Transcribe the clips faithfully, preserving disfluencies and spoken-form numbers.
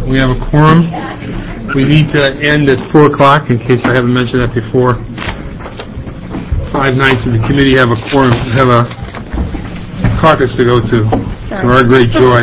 We have a quorum. We need to end at four o'clock, in case I haven't mentioned that before. Five nights of the committee have a quorum, have a caucus to go to, Sorry. to our great joy.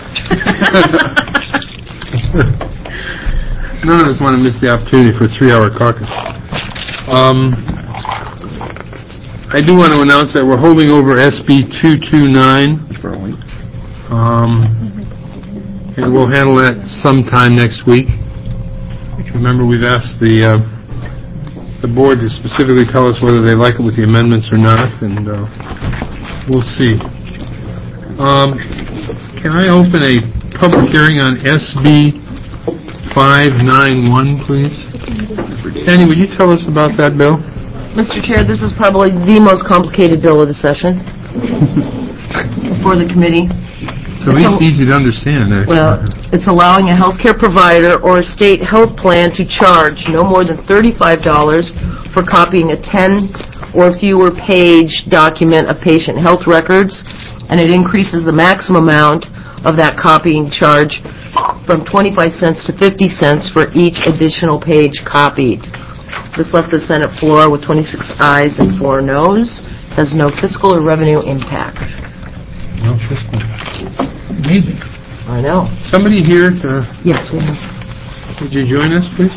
None of us want to miss the opportunity for a three-hour caucus. Um, I do want to announce that we're holding over S B two twenty-nine. Um, and we'll handle that sometime next week. Remember, we've asked the uh, the board to specifically tell us whether they like it with the amendments or not, and uh, we'll see. Um, can I open a public hearing on S B five ninety-one, please? Annie, would you tell us about that bill? Mister Chair, this is probably the most complicated bill of the session for the committee. It's at least easy to understand, actually. Well, it's allowing a healthcare provider or a state health plan to charge no more than thirty-five dollars for copying a ten or fewer page document of patient health records, and it increases the maximum amount of that copying charge from twenty-five cents to fifty cents for each additional page copied. This left the Senate floor with twenty-six ayes and four noes. Has no fiscal or revenue impact. No fiscal. Amazing. I know. Somebody here to... Yes, we have. Would you join us, please?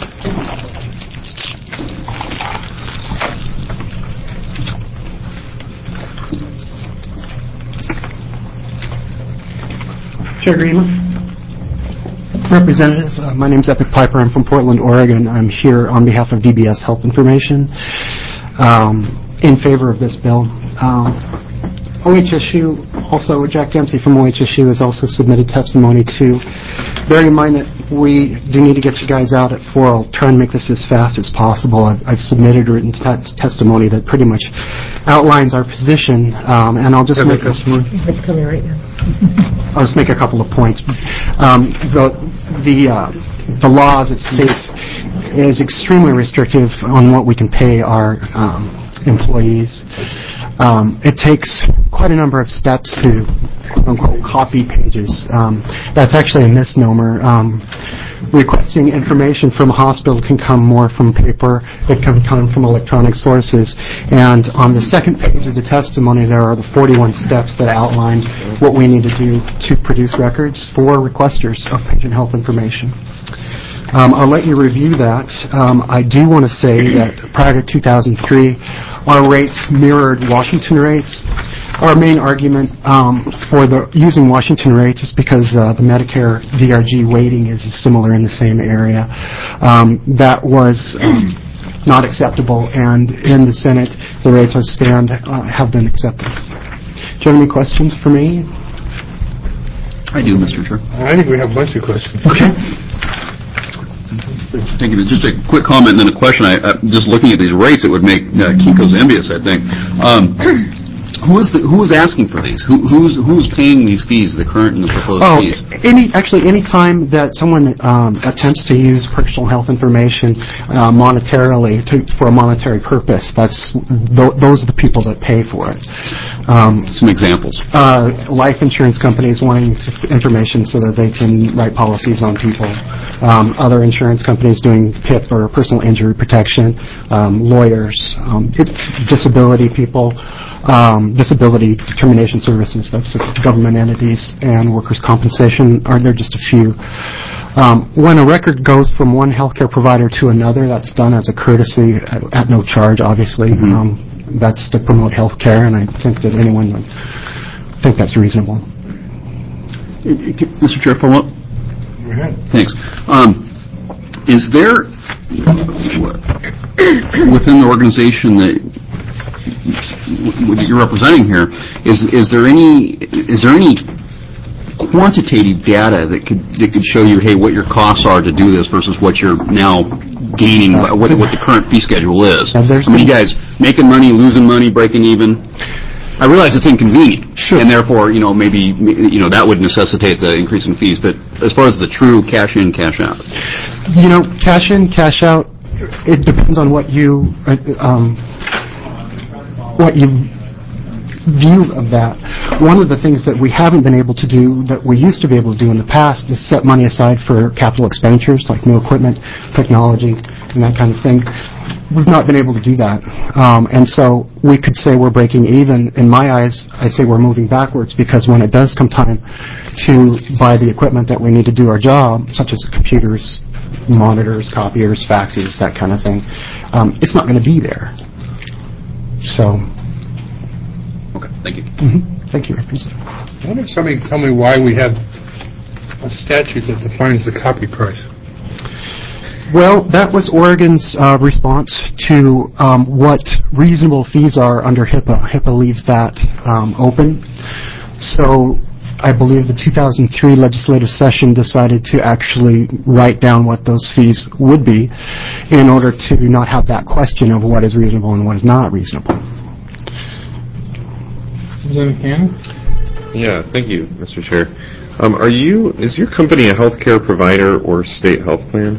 Chair Greenland. Representatives, uh, my name is Epic Piper. I'm from Portland, Oregon. I'm here on behalf of D B S Health Information um, in favor of this bill. Um, O H S U, also Jack Dempsey from O H S U has also submitted testimony too. Bearing in mind that we do need to get you guys out at four, I'll try and make this as fast as possible. I've, I've submitted written t- testimony that pretty much outlines our position, um, and I'll just make a, it's coming right now. I'll just make a couple of points. Um, the the uh, the law as it states is extremely restrictive on what we can pay our um, employees. Um, it takes quite a number of steps to quote-unquote copy pages. Um, that's actually a misnomer. Um, requesting information from a hospital can come more from paper. It can come from electronic sources. And on the second page of the testimony, there are the forty-one steps that outline what we need to do to produce records for requesters of patient health information. Um, I'll let you review that. Um, I do want to say that prior to two thousand three, our rates mirrored Washington rates. Our main argument um, for the using Washington rates is because uh, the Medicare D R G weighting is similar in the same area. Um, that was um, not acceptable, and in the Senate, the rates as stand uh, have been accepted. Do you have any questions for me? I do, Mister Chair. I think we have a bunch of questions. Okay. Thank you. Just a quick comment and then a question. I, uh, just looking at these rates, it would make uh, Kinko's envious, I think. Um, who is the, who is asking for these? Who, who's who's paying these fees? The current and the proposed oh, fees? any actually any time that someone um, attempts to use personal health information uh, monetarily to, for a monetary purpose, that's th- those are the people that pay for it. Um, Some examples. Uh, life insurance companies wanting to f- information so that they can write policies on people. Um, other insurance companies doing P I P or personal injury protection. Um, lawyers, um, it, disability people. Um, disability determination services, that's government entities, and workers' compensation are there just a few. Um, when a record goes from one healthcare provider to another, that's done as a courtesy at, at no charge, obviously. Mm-hmm. Um, that's to promote healthcare, and I think that anyone would think that's reasonable. Mister Chair, follow up? Go ahead. Thanks. Um, is there within the organization that that you're representing here, is is there any is there any quantitative data that could that could show you, hey, what your costs are to do this versus what you're now gaining, uh, what what the current fee schedule is? How many guys making money, losing money, breaking even? I realize it's inconvenient, sure. and therefore, you know, maybe you know that would necessitate the increase in fees. But as far as the true cash in, cash out, you know, cash in, cash out, it depends on what you. Uh, um, what you view of that. one of the things that we haven't been able to do that we used to be able to do in the past is set money aside for capital expenditures like new equipment, technology, and that kind of thing. We've not been able to do that. Um, and so we could say we're breaking even. In my eyes, I say we're moving backwards because when it does come time to buy the equipment that we need to do our job, such as computers, monitors, copiers, faxes, that kind of thing, um, it's not going to be there. So... Okay, thank you. Mm-hmm. Thank you, Representative. I wonder if somebody can tell me why we have a statute that defines the copy price. Well, that was Oregon's uh, response to um, what reasonable fees are under HIPAA. HIPAA leaves that um, open. So I believe the two thousand three legislative session decided to actually write down what those fees would be in order to not have that question of what is reasonable and what is not reasonable. Representative Cannon? Yeah, thank you, Mister Chair. Um, are you, is your company a healthcare provider or state health plan?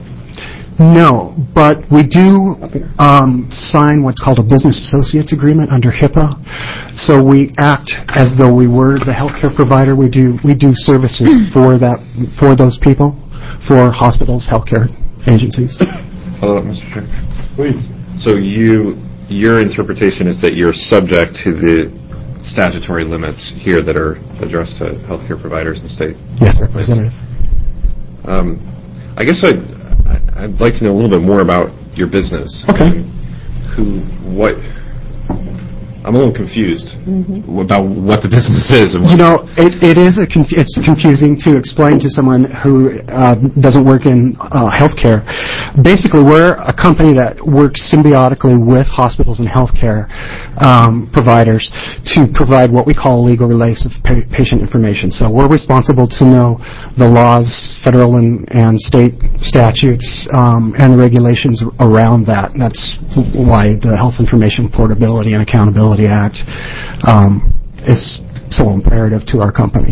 No, but we do um, sign what's called a business associates agreement under HIPAA. So we act as though we were the healthcare provider. We do we do services for that for those people, for hospitals, healthcare agencies. Hello, Mister Chair. Please. So you, your interpretation is that you're subject to the statutory limits here that are addressed to healthcare providers in the state? Yes, Representative. Um, I guess I'd, I'd like to know a little bit more about your business. Okay. And who, what, I'm a little confused mm-hmm. about what the business is. And what you know, it, it is a conf- it's confusing to explain to someone who uh, doesn't work in uh, healthcare. Basically, we're a company that works symbiotically with hospitals and healthcare um, providers to provide what we call legal release of pa- patient information. So we're responsible to know the laws, federal and, and state statutes, um, and the regulations around that. And that's why the Health Information Portability and Accountability Act um, is so imperative to our company.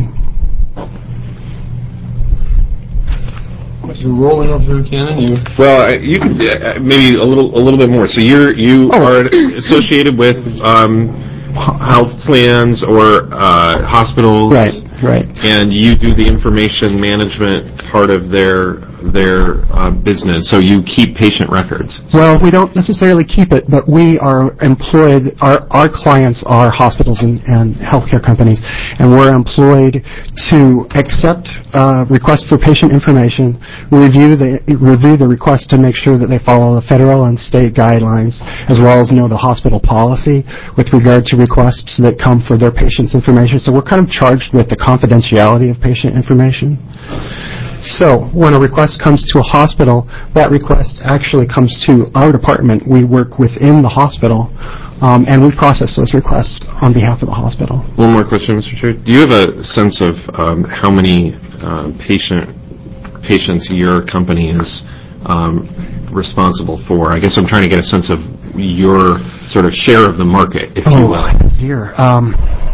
You're rolling, Representative Cannon. You Well, uh, you could uh, maybe a little a little bit more. So you're you Oh. are associated with um, health plans or uh, hospitals, Right, right. and you do the information management part of their their uh, business. So you keep patient records. Well, we don't necessarily keep it, but we are employed, our, our clients are hospitals and, and healthcare companies, and we're employed to accept uh, requests for patient information, review the, review the requests to make sure that they follow the federal and state guidelines, as well as know the hospital policy with regard to requests that come for their patients' information. So we're kind of charged with the confidentiality of patient information. So when a request comes to a hospital, that request actually comes to our department. We work within the hospital, um, and we process those requests on behalf of the hospital. One more question, Mister Chair. Do you have a sense of um, how many uh, patient patients your company is um, responsible for? I guess I'm trying to get a sense of your sort of share of the market, if you will. Oh, dear. Um,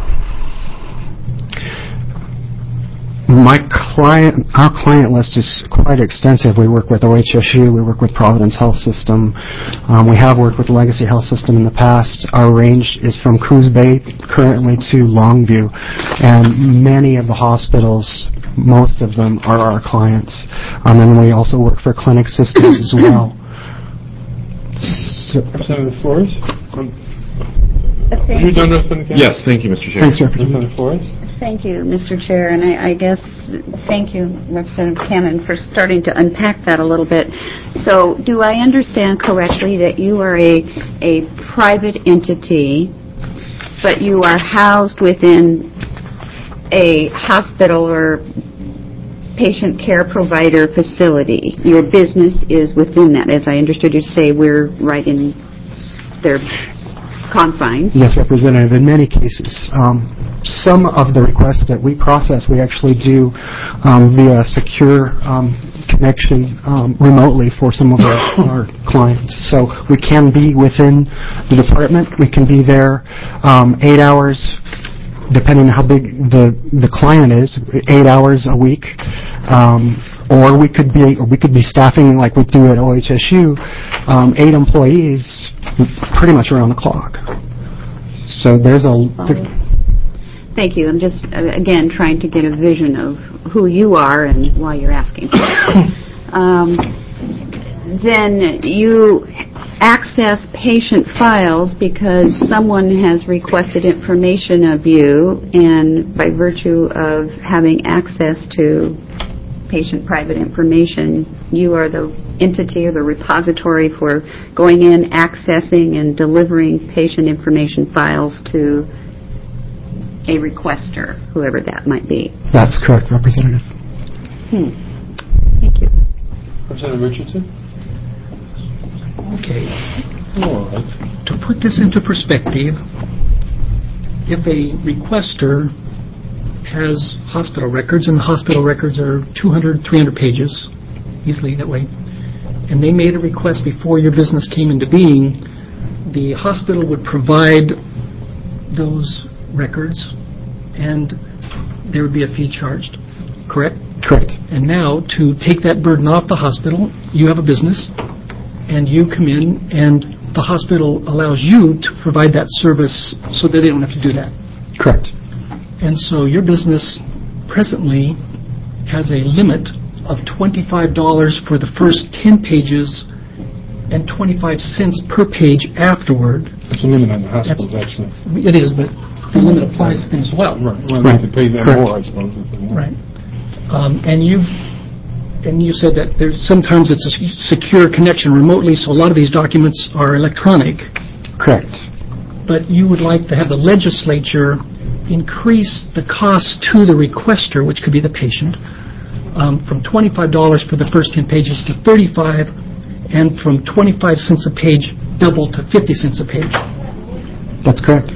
My client, our client list is quite extensive. We work with O H S U, we work with Providence Health System, um, we have worked with Legacy Health System in the past. Our range is from Coos Bay currently to Longview, and many of the hospitals, most of them are our clients. Um, and we also work for clinic systems as well. So, Representative Flores? Thank You you. done, Representative Cannon? Yes, thank you, Mister Chair. thanks, Representative. Representative Flores? Thank you, Mister Chair, and I, I guess thank you, Representative Cannon, for starting to unpack that a little bit. So, do I understand correctly that you are a a private entity, but you are housed within a hospital or patient care provider facility? Your business is within that, as I understood you to say. We're right in their confines. Yes, Representative, in many cases. Um, some of the requests that we process, we actually do um, via secure um, connection um, remotely for some of our, our clients. So we can be within the department. We can be there um, eight hours, depending on how big the, the client is, eight hours a week. Um, or we could be or we could be staffing like we do at O H S U, um, eight employees pretty much around the clock. So there's a... There, Thank you. I'm just, uh, again, trying to get a vision of who you are and why you're asking for it. Um, then you access patient files because someone has requested information of you, and by virtue of having access to patient private information, you are the entity or the repository for going in, accessing, and delivering patient information files to a requester, whoever that might be. That's correct, Representative. Hmm. Thank you. Representative Richardson? Okay. All right. To put this into perspective, if a requester has hospital records, and the hospital records are two hundred, three hundred pages, easily that way, and they made a request before your business came into being, the hospital would provide those records, and there would be a fee charged, correct? Correct. And now, to take that burden off the hospital, you have a business, and you come in, and the hospital allows you to provide that service so that they don't have to do that. Correct. And so your business presently has a limit of twenty-five dollars for the first ten pages and twenty-five cents per page afterward. That's a limit on the hospitals, actually. It is, but the limit applies to them as well. Right. Well, they have to pay them Correct. more, I suppose. if they want. Right. Um, and you've and you said that there's sometimes it's a secure connection remotely, so a lot of these documents are electronic. Correct. But you would like to have the legislature increase the cost to the requester, which could be the patient, um, from twenty-five dollars for the first ten pages to thirty-five dollars, and from twenty-five cents a page double to fifty cents a page. That's correct.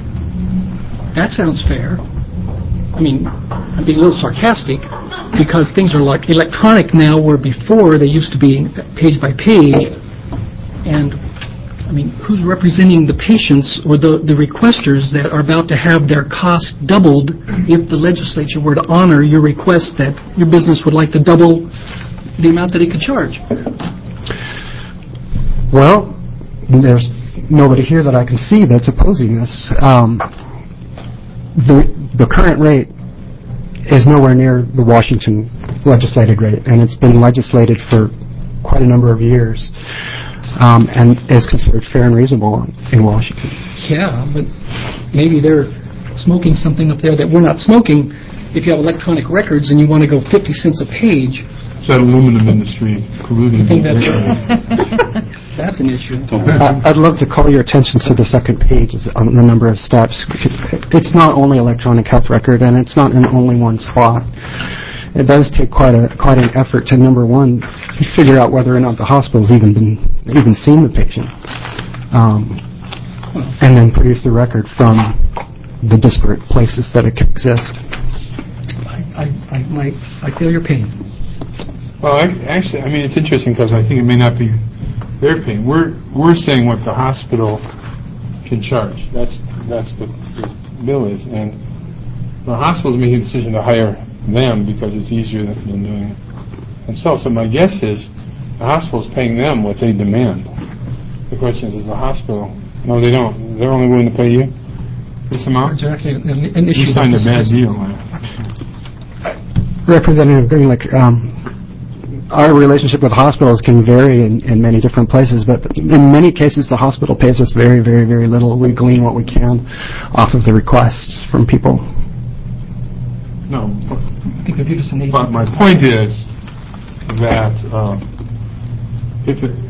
That sounds fair. I mean, I'm being a little sarcastic because things are like electronic now, where before they used to be page by page. And I mean, who's representing the patients or the, the requesters that are about to have their costs doubled if the legislature were to honor your request that your business would like to double the amount that it could charge? Well, there's nobody here that I can see that's opposing this. Um, the the current rate is nowhere near the Washington legislated rate, and it's been legislated for quite a number of years, um, and is considered fair and reasonable in Washington. Yeah, but maybe they're smoking something up there that we're not smoking. If you have electronic records and you want to go fifty cents a page, It's that aluminum industry colluding. I think that's that's an issue. I- I'd love to call your attention to the second page is on the number of steps. It's not only electronic health record, and it's not in only one spot. It does take quite a quite an effort to, number one, figure out whether or not the hospital's even been even seen the patient, um, and then produce the record from the disparate places that it could exist. I, I, I, my, I feel your pain. Well, I, actually, I mean, it's interesting because I think it may not be their pain. We're we're saying what the hospital can charge. That's that's what the bill is, and the hospital's making a decision to hire them because it's easier than, than doing it themselves. So my guess is the hospital's paying them what they demand. The question is, is the hospital? No, they don't. They're only willing to pay you this amount. It's actually an, an issue. You signed a bad that deal. Representative Greenlick, um, our relationship with hospitals can vary in, in many different places, but in many cases the hospital pays us very, very, very little. We glean what we can off of the requests from people. No, I think they're just an agent. but my point is that um, if it,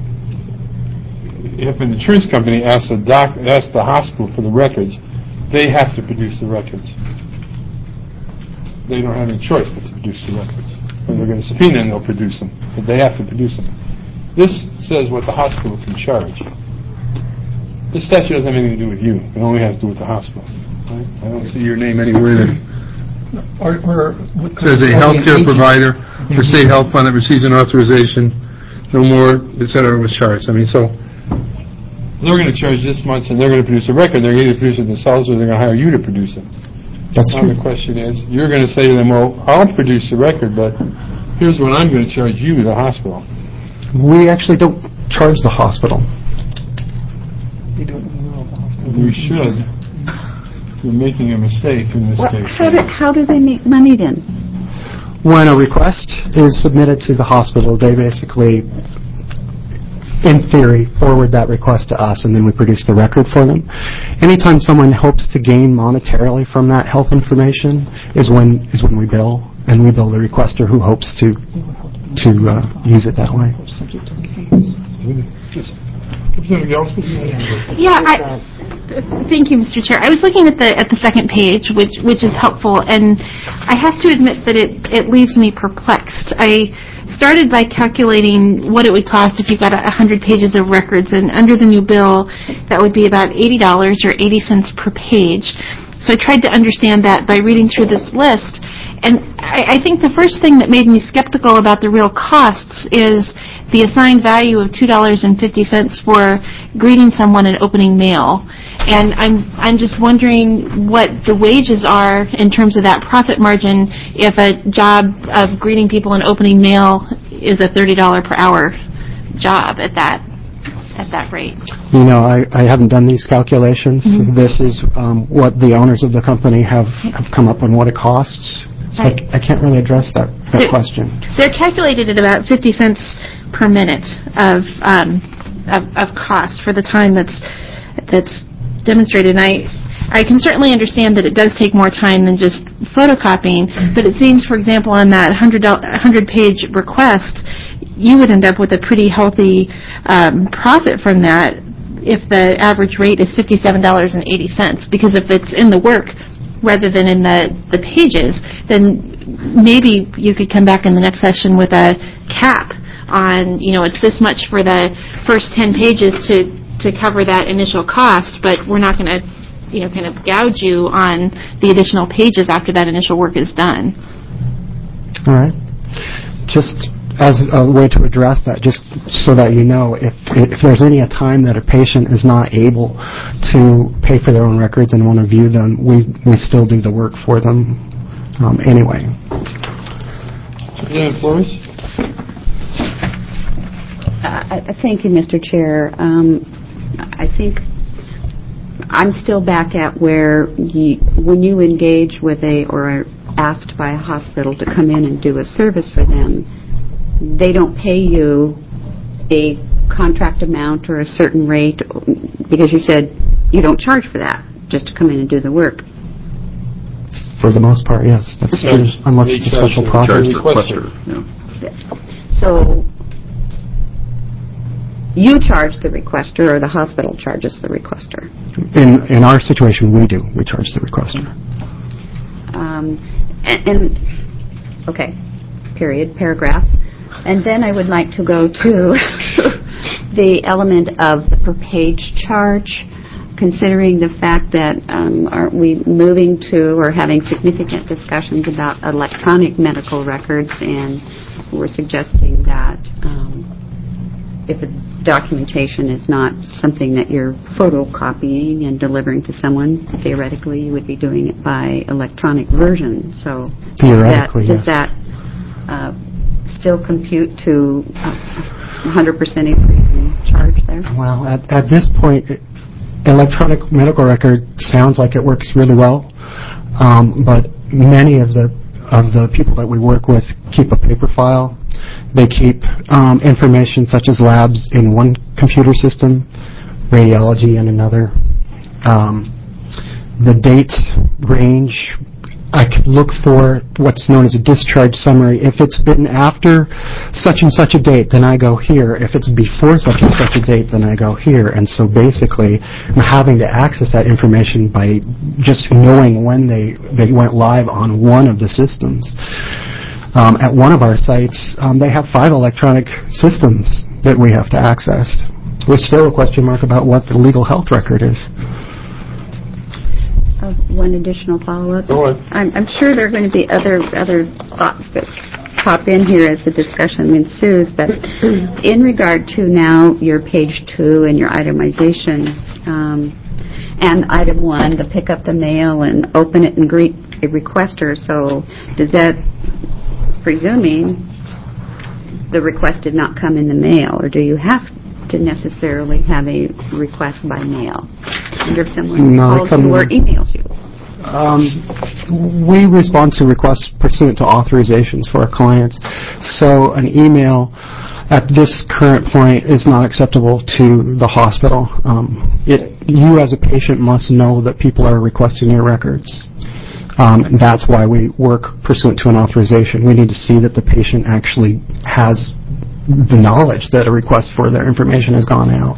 if an insurance company asks a doc, asks the hospital for the records, they have to produce the records. They don't have any choice but to produce the records. When they're going to subpoena them, they'll produce them, but they have to produce them. This says what the hospital can charge. This statute doesn't have anything to do with you. It only has to do with the hospital. Right? I don't see your name anywhere that Or, or what says a or an healthcare agent. provider for state health fund that receives an authorization, no more, et cetera, was charged. I mean, so they're going to charge this much, and they're going to produce a record. They're going to produce it themselves, or they're going to hire you to produce it. That's Now the question is, you're going to say to them, well, I'll produce the record, but here's what I'm going to charge you, the hospital. We actually don't charge the hospital. They don't know the hospital. You should. You're making a mistake in this Well, case. how do, how do they make money then? When a request is submitted to the hospital, they basically, in theory, forward that request to us, and then we produce the record for them. Anytime someone hopes to gain monetarily from that health information is when is when we bill, and we bill the requester who hopes to to uh, use it that way. Yeah, I, thank you, Mister Chair. I was looking at the at the second page, which which is helpful, and I have to admit that it, it leaves me perplexed. I started by calculating what it would cost if you got one hundred pages of records, and under the new bill, that would be about eighty dollars or eighty cents per page. So I tried to understand that by reading through this list, and I, I think the first thing that made me skeptical about the real costs is the assigned value of two dollars and fifty cents for greeting someone and opening mail. And I'm I'm just wondering what the wages are in terms of that profit margin if a job of greeting people and opening mail is a thirty dollars per hour job at that at that rate. You know, I, I haven't done these calculations. Mm-hmm. This is um, what the owners of the company have, have come up on what it costs. So right. I, I can't really address that, that they're, question. They're calculated at about fifty cents per minute of, um, of of cost for the time that's that's demonstrated. And I I can certainly understand that it does take more time than just photocopying, but it seems, for example, on that one hundred page request, you would end up with a pretty healthy um, profit from that if the average rate is fifty-seven dollars and eighty cents, because if it's in the work rather than in the, the pages, then maybe you could come back in the next session with a cap on, you know, it's this much for the first ten pages to, to cover that initial cost, but we're not going to, you know, kind of gouge you on the additional pages after that initial work is done. All right. Just as a way to address that, just so that you know, if if there's any a time that a patient is not able to pay for their own records and want to view them, we we still do the work for them um, anyway. Yeah, Flores? Uh, thank you, Mister Chair. Um, I think I'm still back at where you, when you engage with a or are asked by a hospital to come in and do a service for them, they don't pay you a contract amount or a certain rate because you said you don't charge for that, just to come in and do the work. For the most part, yes. That's true, unless it's a special project. Yeah. So you charge the requester, or the hospital charges the requester? In in our situation, we do. We charge the requester. Um, and, and okay, period, paragraph. And then I would like to go to the element of the per page charge, considering the fact that um, aren't we moving to or having significant discussions about electronic medical records, and we're suggesting that um, if a documentation is not something that you're photocopying and delivering to someone, theoretically you would be doing it by electronic version. So theoretically, that, does yes. that uh, still compute to uh, one hundred percent increase in charge there? Well, at, at this point, it, electronic medical record sounds like it works really well, um, but many of the of the people that we work with keep a paper file. They keep um, information such as labs in one computer system, radiology in another. Um, the date range, I could look for what's known as a discharge summary. If it's been after such and such a date, then I go here. If it's before such and such a date, then I go here. And so basically, I'm having to access that information by just knowing when they, they went live on one of the systems. Um, at one of our sites, um, they have five electronic systems that we have to access. There's still a question mark about what the legal health record is. Uh, one additional follow-up. Go ahead. I'm, I'm sure there are going to be other other thoughts that pop in here as the discussion ensues, but in regard to now your page two and your itemization, um, and item one, the pick up the mail and open it and greet a requester, so does that, presuming the request did not come in the mail, or do you have to necessarily have a request by mail? Under someone No, calls you or emails you? Um, we respond to requests pursuant to authorizations for our clients. So an email at this current point is not acceptable to the hospital. Um, it, you as a patient must know that people are requesting your records. Um, and that's why we work pursuant to an authorization. We need to see that the patient actually has the knowledge that a request for their information has gone out.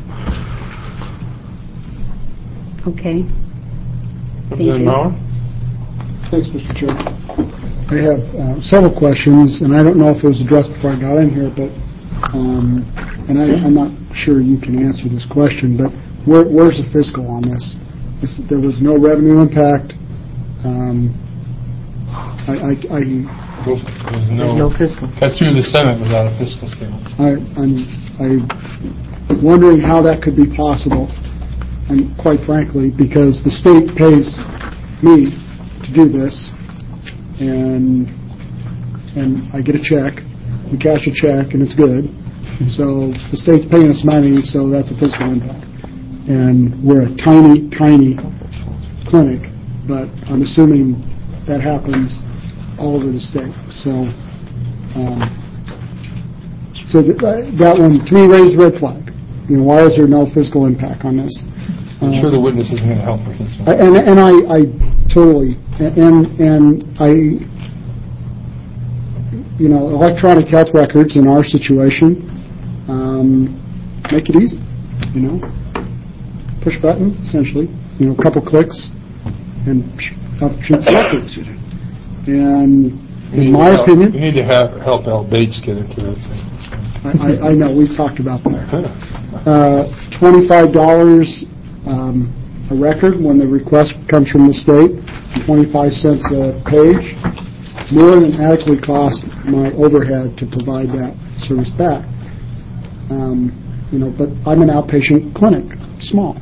Okay. Thank you. Thanks, Mister Chair. I have uh, several questions, and I don't know if it was addressed before I got in here, but um, and I, I'm not sure you can answer this question, but where, where's the fiscal on this? this? There was no revenue impact. Um, I, I, I, There's no, No fiscal. cut through the Senate without a fiscal statement. I, I'm, I'm wondering how that could be possible, and quite frankly, because the state pays me to do this, and and I get a check, we cash a check, and it's good. So the state's paying us money, so that's a fiscal impact. And we're a tiny, tiny clinic, but I'm assuming that happens all over the state. So, um, so th- that one to me raised the red flag. You know, why is there no fiscal impact on this? I'm sure the witness isn't going to help with this one. I- And, and I, I totally, and, and I, you know, electronic health records in our situation, um, make it easy, you know, push a button, essentially, you know, a couple clicks, and up shoots the records. And We in need my to help- opinion, we need to have, help Al Bates get into this. I, I, I know, we've talked about that. Uh, twenty-five dollars um, a record when the request comes from the state, twenty-five cents a page, more than adequately cost my overhead to provide that service back. Um, you know, but I'm an outpatient clinic, small,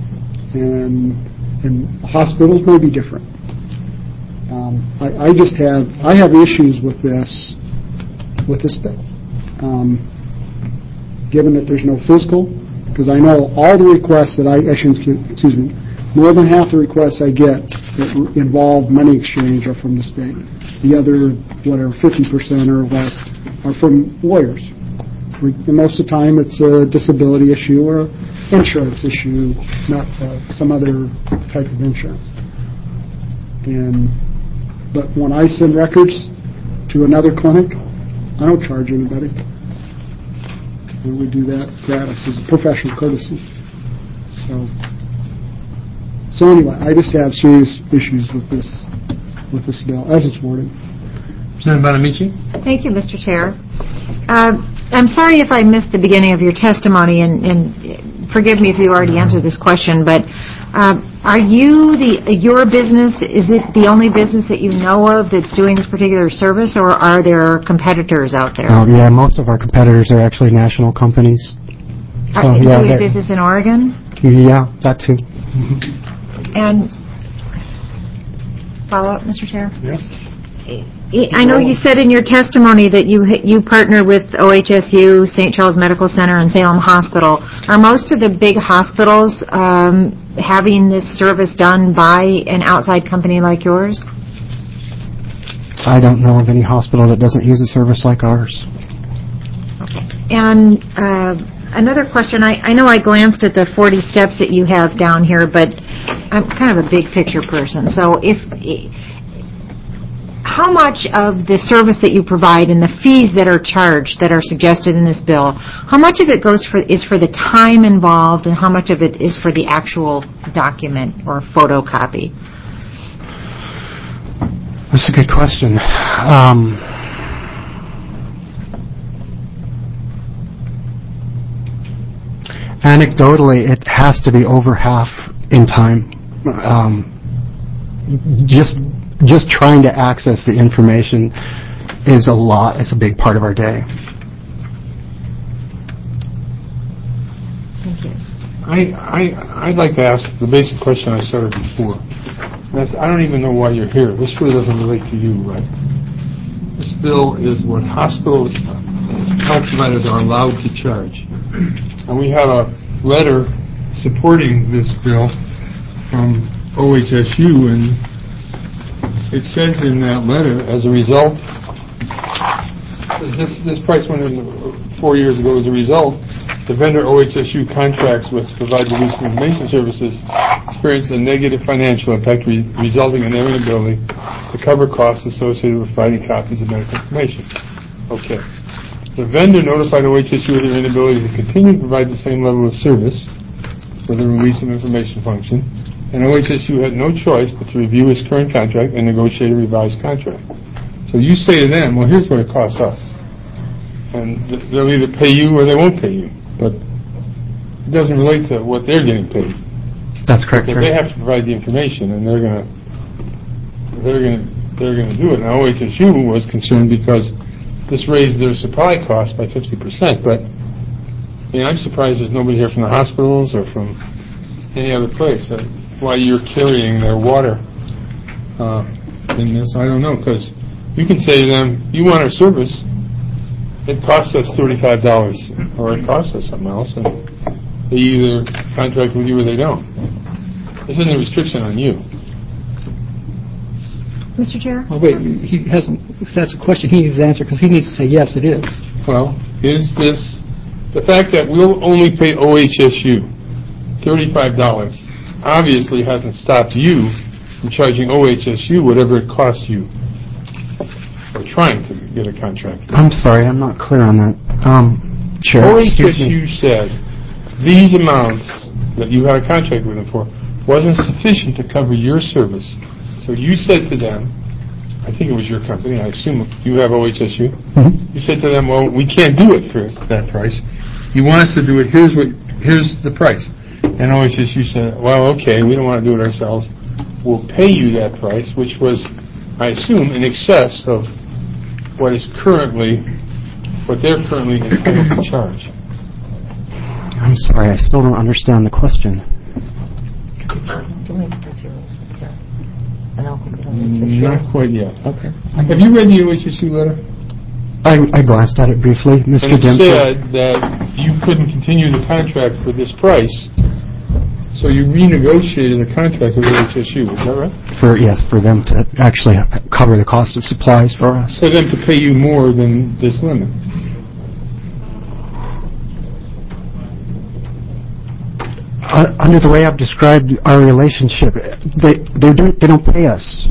and and hospitals may be different. Um, I, I just have I have issues with this with this bill. Um, given that there's no fiscal, because I know all the requests that I, excuse me, more than half the requests I get that involve money exchange are from the state. The other, whatever, fifty percent or less are from lawyers. We, most of the time it's a disability issue or insurance issue, not uh, some other type of insurance. And but when I send records to another clinic, I don't charge anybody. And we do that gratis as a professional courtesy. So, so anyway, I just have serious issues with this with this bill as it's worded. Representative Bonamici? Thank you, Mister Chair. Uh, I'm sorry if I missed the beginning of your testimony, and, and forgive me if you already answered this question, but uh, are you, the your business, is it the only business that you know of that's doing this particular service, or are there competitors out there? Oh, yeah, most of our competitors are actually national companies. Are So, you yeah, doing they're- business in Oregon? Yeah, that too. And follow up, Mister Chair? Yes. I know you said in your testimony that you you partner with O H S U, Saint Charles Medical Center, and Salem Hospital. Are most of the big hospitals um, having this service done by an outside company like yours? I don't know of any hospital that doesn't use a service like ours. And uh, another question, I, I know I glanced at the forty steps that you have down here, but I'm kind of a big picture person. So if... how much of the service that you provide and the fees that are charged that are suggested in this bill, how much of it goes for is for the time involved, and how much of it is for the actual document or photocopy? That's a good question. Um, anecdotally, it has to be over half in time. Um, just just trying to access the information is a lot. It's a big part of our day. Thank you. I, I, I'd like to ask the basic question I started before. That's, I don't even know why you're here. This really doesn't relate to you, right? This bill is what hospitals, health providers are allowed to charge. And we have a letter supporting this bill from O H S U, and it says in that letter, as a result, this, this price went in four years ago. As a result, the vendor O H S U contracts with to provide release information services experienced a negative financial impact re- resulting in their inability to cover costs associated with providing copies of medical information. Okay. The vendor notified O H S U of their inability to continue to provide the same level of service for the release of information function, and O H S U had no choice but to review its current contract and negotiate a revised contract. So you say to them, well, here's what it costs us. And th- they'll either pay you or they won't pay you. But it doesn't relate to what they're getting paid. That's correct, But sir. they have to provide the information, and they're going to they're going to they're going to do it. Now, O H S U was concerned because this raised their supply cost by fifty percent. But I mean, I'm surprised there's nobody here from the hospitals or from any other place. Uh, why you're carrying their water uh, in this, I don't know. Because you can say to them, "You want our service? It costs us thirty-five dollars, or it costs us something else," and they either contract with you or they don't. This isn't a restriction on you. Mister Chair? Well, wait, he hasn't, that's a question he needs to answer, because he needs to say, yes, it is. Well, is this, the fact that we'll only pay O H S U thirty-five dollars obviously hasn't stopped you from charging O H S U whatever it costs you, or trying to get a contract. I'm sorry, I'm not clear on that. Um, Chair, O H excuse S me. U said these amounts that you had a contract with them for wasn't sufficient to cover your service. So you said to them, I think it was your company, I assume you have O H S U, Mhm. you said to them, well, we can't do it for that price. You want us to do it, here's what, here's the price. And O H S U said, well, okay, we don't want to do it ourselves. We'll pay you that price, which was, I assume, in excess of what is currently, what they're currently entitled to charge. I'm sorry, I still don't understand the question. Not quite yet. Okay. Have you read the O H S U letter? I, I glanced at it briefly, Mister And it Dempsey. said that you couldn't continue the contract for this price, so you renegotiated the contract with O H S U. Is that right? For yes, for them to actually cover the cost of supplies for us. For them to pay you more than this limit. Uh, under the way I've described our relationship, they they don't they don't pay us.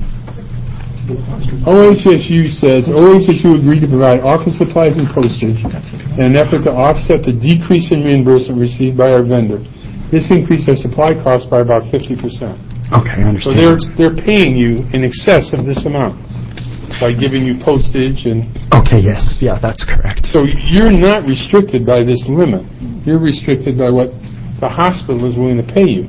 O H S U says O H S U agreed to provide office supplies and postage in an effort to offset the decrease in reimbursement received by our vendor. This increased our supply costs by about fifty percent. Okay, I So understand. they're they're paying you in excess of this amount by giving you postage and. Okay, yes, yeah, that's correct. So you're not restricted by this limit. You're restricted by what the hospital is willing to pay you.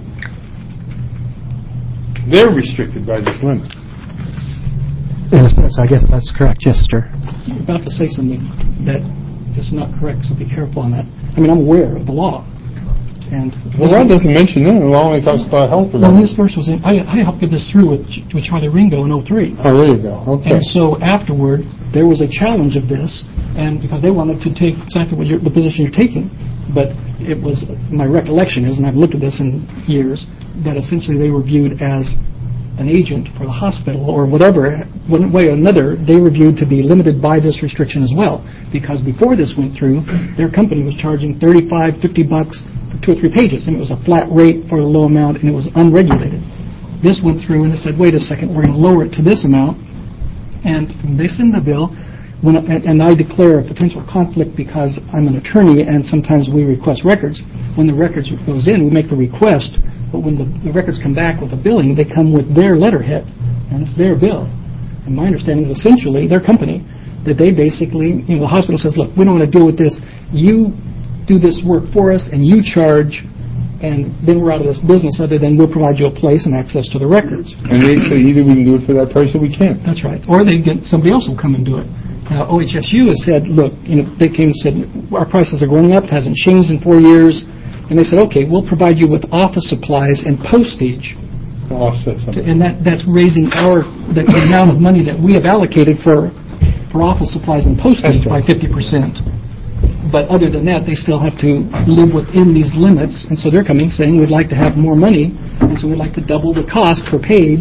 They're restricted by this limit. In a sense, I guess that's correct, yes, sir. You're about to say something that is not correct, so be careful on that. I mean, I'm aware of the law. And Well, that doesn't mention that. The law only talks about health Well, providers. this verse was in, I, I helped get this through with, with Charlie Ringo in oh three. Oh, there you go. Okay. And so afterward, there was a challenge of this, and because they wanted to take exactly what you're, the position you're taking, but it was, my recollection is, and I've looked at this in years, that essentially they were viewed as an agent for the hospital or whatever, one way or another, they were viewed to be limited by this restriction as well. Because before this went through, their company was charging thirty-five, fifty bucks for two or three pages, and it was a flat rate for a low amount, and it was unregulated. This went through, and it said, wait a second, we're going to lower it to this amount, and they send the bill, when, and, and I declare a potential conflict because I'm an attorney, and sometimes we request records. When the records goes in, we make the request, but when the, the records come back with the billing, they come with their letterhead, and it's their bill. And my understanding is essentially their company, that they basically, you know, the hospital says, look, we don't want to deal with this. You do this work for us, and you charge, and then we're out of this business other than we'll provide you a place and access to the records. And they say either we can do it for that price or we can't. That's right. Or they get, somebody else will come and do it. Now, O H S U has said, look, you know, they came and said, our prices are going up, it hasn't changed in four years. And they said, okay, we'll provide you with office supplies and postage. To offset something. And that, that's raising our, the amount of money that we have allocated for, for office supplies and postage by fifty percent. But other than that, they still have to live within these limits. And so they're coming saying, we'd like to have more money. And so we'd like to double the cost per page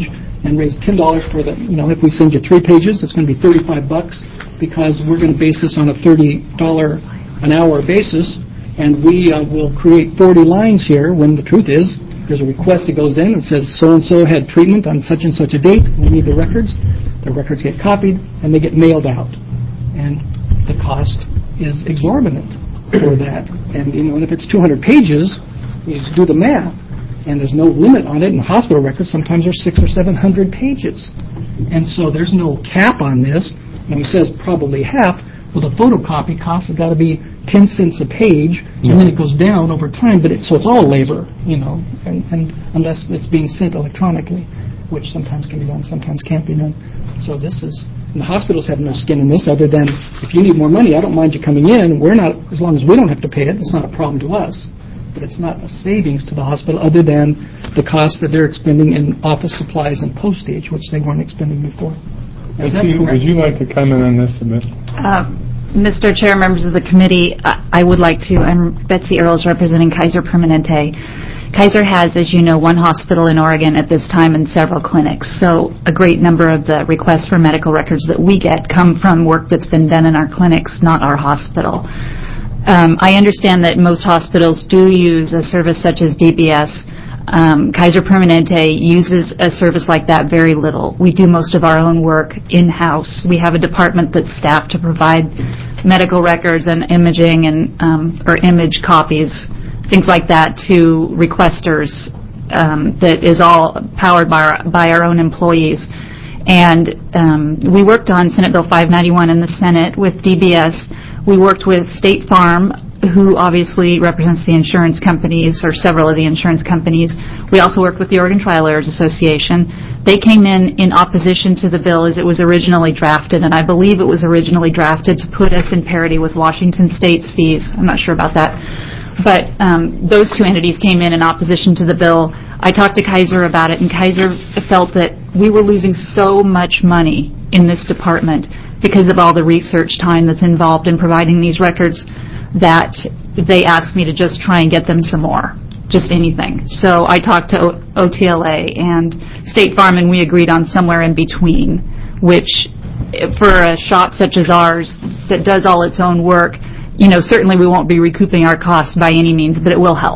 and raise ten dollars for the, you know, if we send you three pages, it's going to be thirty-five bucks because we're going to base this on a thirty dollars an hour basis, and we uh, will create forty lines here when the truth is there's a request that goes in and says so-and-so had treatment on such and such a date. We need the records. The records get copied, and they get mailed out. And the cost is exorbitant for that. And, you know, and if it's two hundred pages, you just do the math, and there's no limit on it. And hospital records sometimes are six or seven hundred pages. And so there's no cap on this. And he says probably half. Well, the photocopy cost has got to be ten cents a page, and then it goes down over time. But it, so it's all labor, you know, and, and unless it's being sent electronically, which sometimes can be done, sometimes can't be done. So this is, and the hospitals have no skin in this other than if you need more money, I don't mind you coming in. We're not, as long as we don't have to pay it, it's not a problem to us. But it's not a savings to the hospital other than the cost that they're expending in office supplies and postage, which they weren't expending before. Is that correct? Would you like to comment on this a bit? Uh, Mister Chair, members of the committee, I, I would like to. I'm Betsy Earls representing Kaiser Permanente. Kaiser has, as you know, one hospital in Oregon at this time and several clinics. So a great number of the requests for medical records that we get come from work that's been done in our clinics, not our hospital. Um, I understand that most hospitals do use a service such as D B S. Um, Kaiser Permanente uses a service like that very little. We do most of our own work in-house. We have a department that's staffed to provide medical records and imaging and um, or image copies, things like that, to requesters. Um, that is all powered by our, by our own employees. And um, we worked on Senate Bill five ninety-one in the Senate with D B S. We worked with State Farm, who obviously represents the insurance companies, or several of the insurance companies. We also worked with the Oregon Trial Lawyers Association. They came in in opposition to the bill as it was originally drafted, and I believe it was originally drafted to put us in parity with Washington State's fees. I'm not sure about that. But um, those two entities came in in opposition to the bill. I talked to Kaiser about it, and Kaiser felt that we were losing so much money in this department because of all the research time that's involved in providing these records, that they asked me to just try and get them some more, just anything. So I talked to O T L A and State Farm, and we agreed on somewhere in between, which for a shop such as ours that does all its own work, you know, certainly we won't be recouping our costs by any means, but it will help.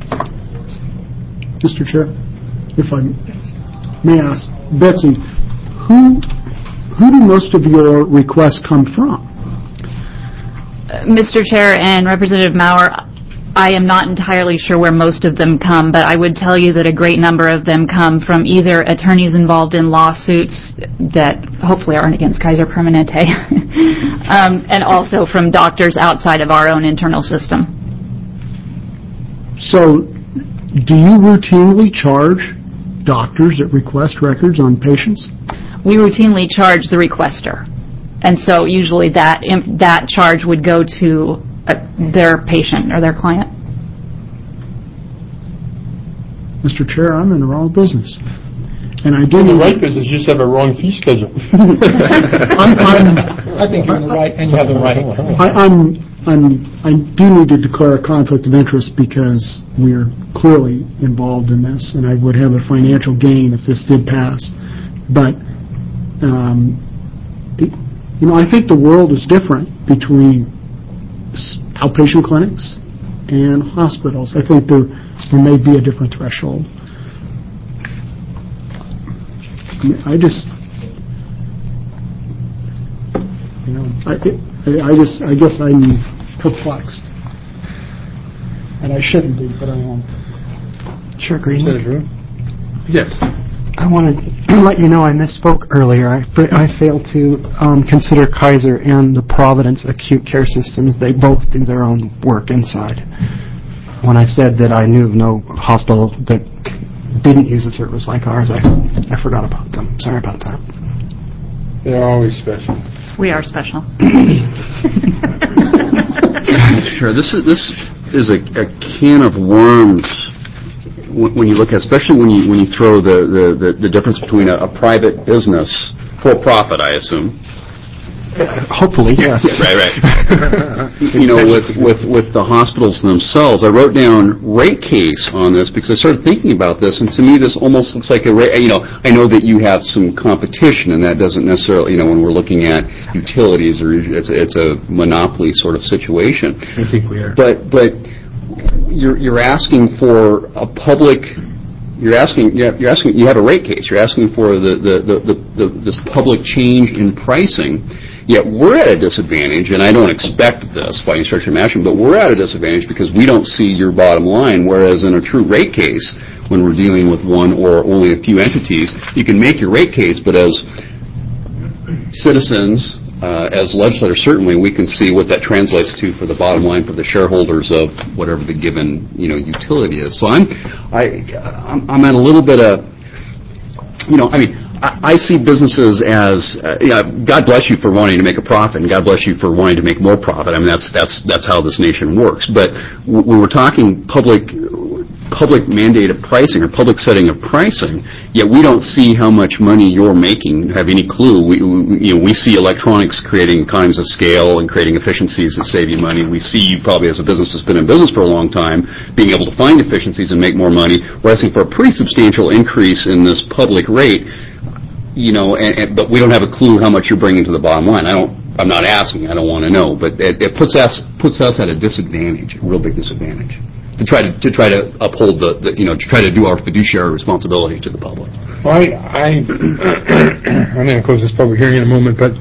Mister Chair, if I may ask, Betsy, who who do most of your requests come from? Uh, Mister Chair and Representative Maurer, I am not entirely sure where most of them come, but I would tell you that a great number of them come from either attorneys involved in lawsuits that hopefully aren't against Kaiser Permanente, um, and also from doctors outside of our own internal system. So, do you routinely charge doctors that request records on patients? We routinely charge the requester, and so usually that that charge would go to uh, their patient or their client. Mister Chair, I'm in the wrong business, and I do. In the right business, you just have a wrong fee schedule. I'm, I'm, I think you're in the right, and you have the right. I, I'm, I'm, I do need to declare a conflict of interest because we're clearly involved in this, and I would have a financial gain if this did pass. But, um, it, you know, I think the world is different between outpatient clinics and hospitals. I think there, there may be a different threshold. I, mean, I just, you know, I, I, I just, I guess I'm perplexed, and I shouldn't be, but I am. Sure, Green. Yes. I want to let you know I misspoke earlier. I, I failed to um, consider Kaiser and the Providence Acute Care Systems. They both do their own work inside. When I said that I knew of no hospital that didn't use a service like ours, I, I forgot about them. Sorry about that. They're always special. We are special. Sure. This is this is a, a can of worms. When you look at, especially when you when you throw the, the, the, the difference between a, a private business, for profit, I assume, Hopefully, yes. Right, right. You know, with, with, with the hospitals themselves, I wrote down rate case on this because I started thinking about this, and to me this almost looks like a rate, you know, I know that you have some competition, and that doesn't necessarily, you know, when we're looking at utilities, or it's a, it's a monopoly sort of situation. I think we are. But, but you're, you're asking for a public... You're asking, you're asking, you have a rate case. You're asking for the, the, the, the, the this public change in pricing. Yet we're at a disadvantage, and I don't expect this by any stretch of imagination, but we're at a disadvantage because we don't see your bottom line. Whereas in a true rate case, when we're dealing with one or only a few entities, you can make your rate case, but as citizens, uh, as legislators, certainly we can see what that translates to for the bottom line for the shareholders of whatever the given, you know, utility is. So I'm, I, I'm, I'm at a little bit of, you know, I mean, I, I see businesses as, uh, you know, God bless you for wanting to make a profit, and God bless you for wanting to make more profit. I mean, that's that's that's how this nation works. But when we're talking public. public mandated pricing or public setting of pricing, yet we don't see how much money you're making, have any clue. We, we, you know, we see electronics creating economies of scale and creating efficiencies that save you money. We see you probably as a business that's been in business for a long time being able to find efficiencies and make more money. We're asking for a pretty substantial increase in this public rate, you know, and, and, but we don't have a clue how much you're bringing to the bottom line. I don't, I'm not asking, I don't want to know, but it, it puts us, puts us at a disadvantage, a real big disadvantage. To try to to try to uphold the, the you know to try to do our fiduciary responsibility to the public. Well, I, I I'm going to close this public hearing in a moment, but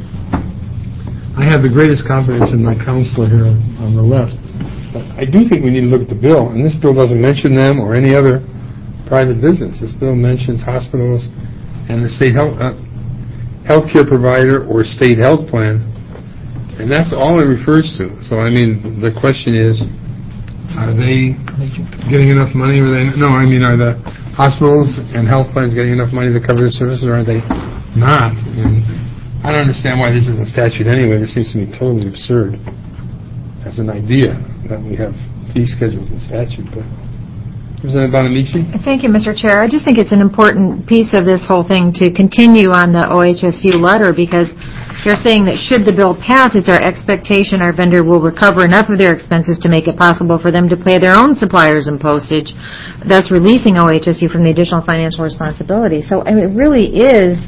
I have the greatest confidence in my counselor here on the left. But I do think we need to look at the bill, and this bill doesn't mention them or any other private business. This bill mentions hospitals and the state health uh, healthcare provider or state health plan, and that's all it refers to. So I mean, the question is. Are they getting enough money? Or they no? I mean, are the hospitals and health plans getting enough money to cover the services, or are they not? And I don't understand why this is a statute anyway. This seems to me totally absurd as an idea that we have fee schedules in statute. But Representative Bonamici? Thank you, Mister Chair. I just think it's an important piece of this whole thing to continue on the O H S U letter because they're saying that should the bill pass, it's our expectation our vendor will recover enough of their expenses to make it possible for them to pay their own suppliers and postage, thus releasing O H S U from the additional financial responsibility. So I mean, it really is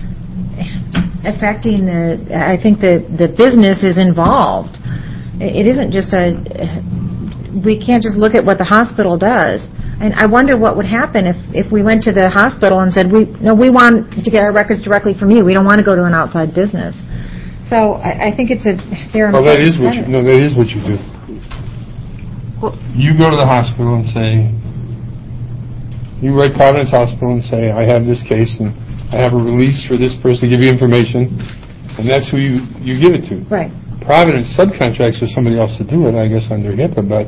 affecting the, I think the, the business is involved. It isn't just a, we can't just look at what the hospital does. And I wonder what would happen if, if we went to the hospital and said, "We no, we want to get our records directly from you. We don't want to go to an outside business." So I, I think it's a fair. Well, that is what you, no, that is what you do. Well, you go to the hospital and say, you write Providence Hospital and say, "I have this case and I have a release for this person to give you information," and that's who you, you give it to. Right. Providence subcontracts with somebody else to do it, I guess, under HIPAA, but.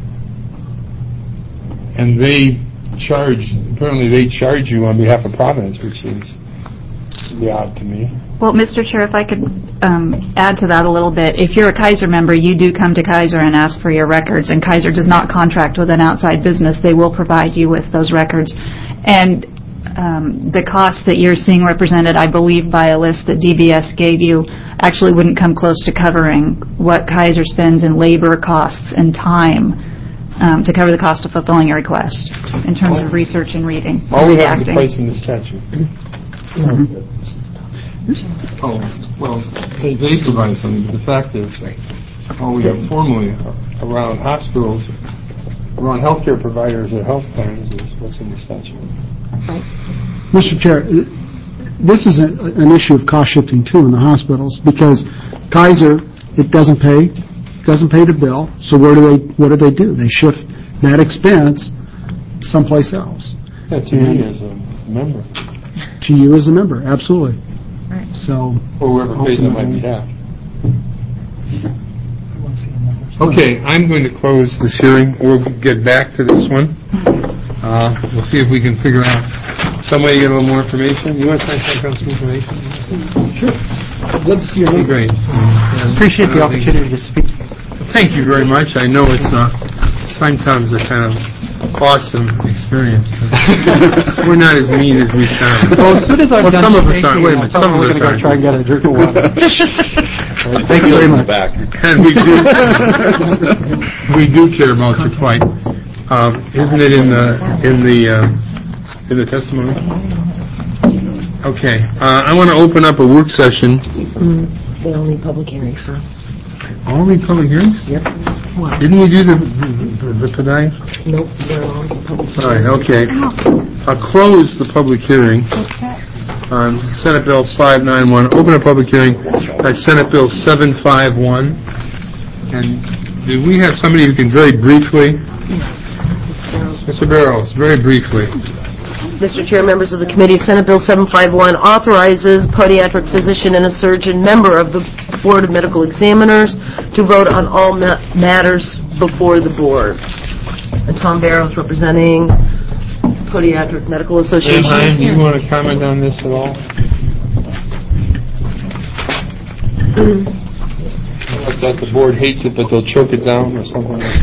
And they charge, apparently they charge you on behalf of Providence, which is really odd to me. Well, Mister Chair, if I could um, add to that a little bit. If you're a Kaiser member, you do come to Kaiser and ask for your records, and Kaiser does not contract with an outside business. They will provide you with those records. And um, the cost that you're seeing represented, I believe, by a list that D B S gave you, actually wouldn't come close to covering what Kaiser spends in labor costs and time Um, to cover the cost of fulfilling a request in terms of research and reading. All we have is the price in the statute. Mm-hmm. Oh, well, they, they provide something, but the fact is, all we have formally around hospitals, around healthcare providers or health plans is what's in the statute. Mister Chair, this is a, an issue of cost shifting too in the hospitals because Kaiser, it doesn't pay. doesn't pay the bill, so where do they what do they do? They shift that expense someplace else. Yeah, to me as a member. To you as a member, absolutely. Right. So, or whoever pays on my behalf. Okay, I'm going to close this hearing. We'll get back to this one. Uh, we'll see if we can figure out some way to get a little more information. You want to try to check out some information? Sure. I'd love to see your name. Great. I appreciate the opportunity to speak. Thank you very much. I know it's uh, sometimes a kind of awesome experience. We're not as mean as we sound. Well, as soon as I'm Well, done some of us speaking, aren't. Wait a minute, some of we're us going to go aren't. try and get a drink of water. Thank you very much. And we do, we do care about your plight. Um, isn't it in the in the uh, in the testimony? Okay. Uh, I want to open up a work session. They don't need public hearings, sir. Only public hearings? Yep. Didn't we do the the, the podiatrist? Nope, they're all public hearings. All right. Okay. I'll close the public hearing on Senate Bill five ninety-one. Open a public hearing on Senate Bill seven fifty-one. And do we have somebody who can very briefly? Yes. Mister Barrows, very briefly. Mister Chair, members of the committee, Senate Bill seven fifty-one authorizes podiatric physician and a surgeon, member of the Board of Medical Examiners, to vote on all ma- matters before the board. And Tom Barrows, representing Podiatric Medical Association. Dan Hine, do you want to comment on this at all? I thought the board hates it, but they'll choke it down or something like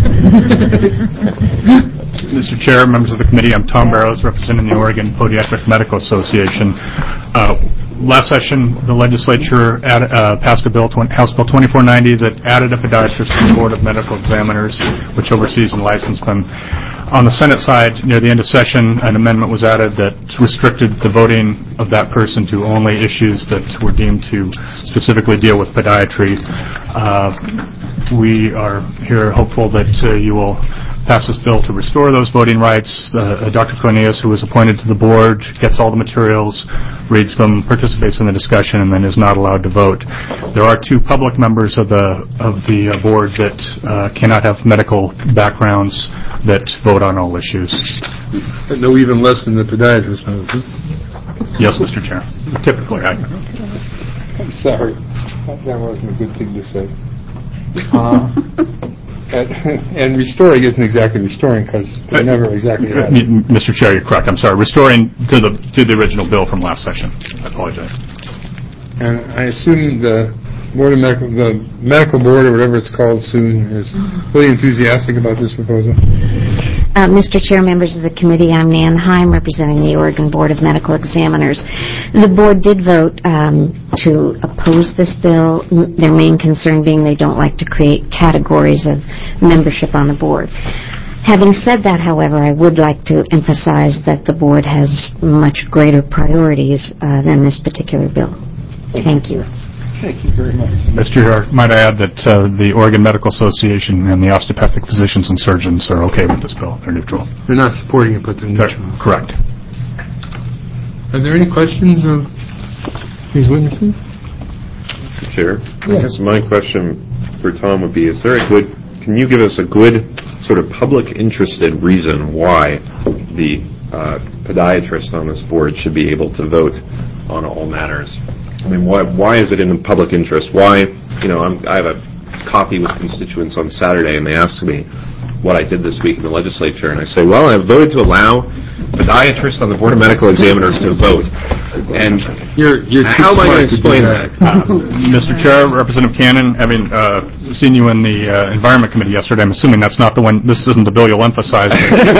that. Mister Chair, members of the committee, I'm Tom Barrows, representing the Oregon Podiatric Medical Association. Uh, last session, the legislature add, uh, passed a bill, House Bill twenty-four ninety, that added a podiatrist to the Board of Medical Examiners, which oversees and licenses them. On the Senate side, near the end of session, an amendment was added that restricted the voting of that person to only issues that were deemed to specifically deal with podiatry. Uh, we are here hopeful that uh, you will pass this bill to restore those voting rights. Uh, Doctor Cornelius, who was appointed to the board, gets all the materials, reads them, participates in the discussion, and then is not allowed to vote. There are two public members of the of the uh, board that uh, cannot have medical backgrounds that vote on all issues. No, even less than the podiatrist. Yes, Mister Chair. Typically, I. I'm sorry. That wasn't a good thing to say. Uh, And, and restoring isn't exactly restoring because they never exactly had it. Mister Chair, you're correct. I'm sorry. Restoring to the to the original bill from last session. I apologize. And I assume the board of medical, the medical board or whatever it's called soon, is really enthusiastic about this proposal. Uh, Mister Chair, members of the committee, I'm Nan Heim, representing the Oregon Board of Medical Examiners. The board did vote um, to oppose this bill, m- their main concern being they don't like to create categories of membership on the board. Having said that, however, I would like to emphasize that the board has much greater priorities uh, than this particular bill. Thank you. Thank you very much. Mister Chair, might I add that uh, the Oregon Medical Association and the osteopathic physicians and surgeons are okay with this bill. They're neutral. They're not supporting it, but they're neutral. Correct. Are there any questions of these witnesses? Chair? Yes. I guess my question for Tom would be, is there a good, can you give us a good sort of public interested reason why the uh, podiatrist on this board should be able to vote on all matters? I mean, why, why is it in the public interest? Why, you know, I'm, I have a copy with constituents on Saturday, and they ask me what I did this week in the legislature, and I say, well, I voted to allow podiatrists on the Board of Medical Examiners to vote. And you're, you're how am I going to explain that? Uh, Mister Chair, Representative Cannon, having uh, seen you in the uh, Environment Committee yesterday, I'm assuming that's not the one, this isn't the bill you'll emphasize